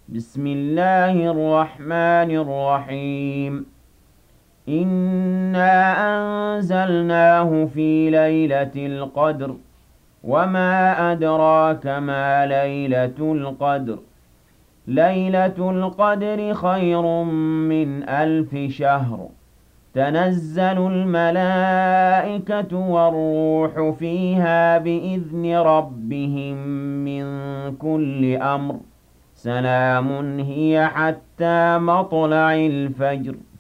بسم الله الرحمن الرحيم إنا أنزلناه في ليلة القدر وما أدراك ما ليلة القدر ليلة القدر خير من 1000 شهر تنزل الملائكة والروح فيها بإذن ربهم من كل أمر سلام هي حتى مطلع الفجر